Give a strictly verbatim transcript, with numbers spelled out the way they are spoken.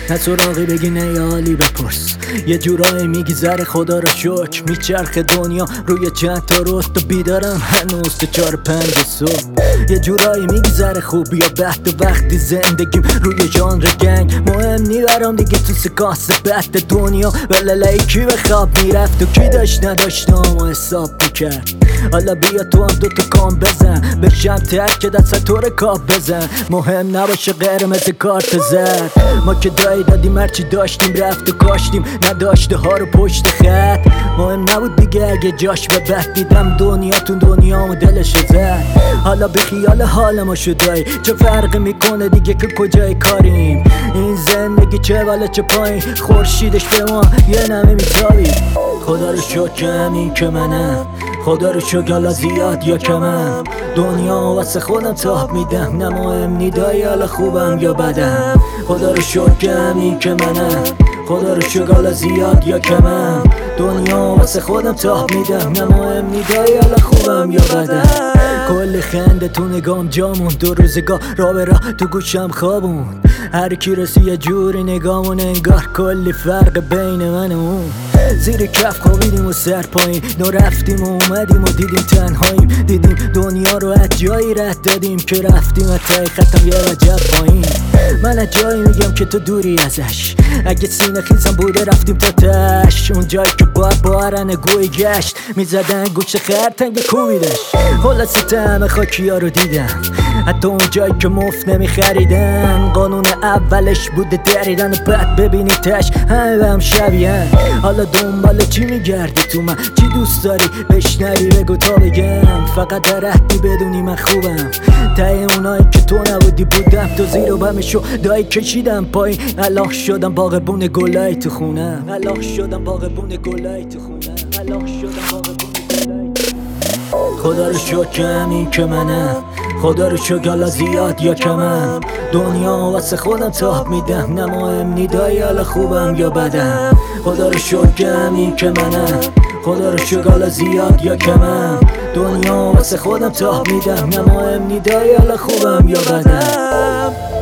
نه سراغی بگی نه یه حالی بپرس، یه جورایی میگی ذره خدا رو شکر. میچرخه دنیا روی چند تا رست و بیدارم هنوز تو چار پنج صبح. یه جورایی میگی ذره خوب یا بد و وقتی زندگیم روی ژانر گنگ مهم نی برام دیگه تو سکانس بد دنیا. ولله کی به خواب میرفت و کی داشت نداشتم و حساب میکرد. حالا بیا تو هم دوتا کام بزن بشم تک که دست تو رکاب بزن. مهم نباشه قرمز کارت زد، ما که دایی دادیم هرچی داشتیم رفت و کاشتیم نداشته ها رو پشت خط. مهم نبود دیگه اگه جاش به بد دیدم دنیاتون دنیا و دلش زد. حالا به خیال حال ما شدایی چه فرق میکنه دیگه که کجای کاریم. این زندگی چه بالا چه پایین خورشیدش به ما یه نمه میتابی. خدا رو شکر همین که منم، خدا رو شکر حالا زیاد یا کمم. دنیا واسه خودم تاب میدم، نه مهم نی دایی حالا خوبم یا بدم. خدا رو شکر همین که منم، خدا رو شکر حالا زیاد یا کمم. دنیا واسه خودم تاب میدم، نه مهم نی دایی حالا خوبم یا بدم. کل خنده تو نگام جامون، دو روزگاه را به راه تو گوشم خوابون. هر کی رسی یه جوری نگامون انگار کلی فرق بین من و اون. زیر کف خوابیدیم و سر پایین، نو رفتیم و اومدیم و دیدیم تنهاییم. دیدیم دنیا رو از جایی رد دادیم که رفتیم از تای ختم یه وجب پایین. من از جایی میگم که تو دوری ازش، اگه سینه خیزم بوده رفتیم تا تش. اون جایی که با بارن گوی گشت میزدن گوشت خرتنگ کوبیدش. خلاصه همه خاکی ها رو دیدم، حتی اون جایی که مفت نمیخریدن. قانون اولش بوده دریدن و بعد ببینی تش همه به هم شبیهن. حالا دنبال چی میگردی تو من، چی دوست داری بشنوی بگو تا بگم. فقط درهدی بدونی من خوبم، تای اونایی که تو نبودی بودم. تو زیر و بمشو دایی کشیدم پایین، الان شدم باغبون گلای تو خونم. الان شدم باغبون گلای تو خونم. الان شدم باغبون گلای. خدا رو شکر همین که منم، خدا رو شکر حالا زیاد یا کمم. دنیا واسه خودم تاب میدم، نه مهم نی دایی حالا خوبم یا بدم. خدا رو شکر همین که منم، خدا رو شکر حالا زیاد یا کمم. دنیا واسه خودم تاب میدم، نه مهم نی دایی حالا خوبم یا بدم.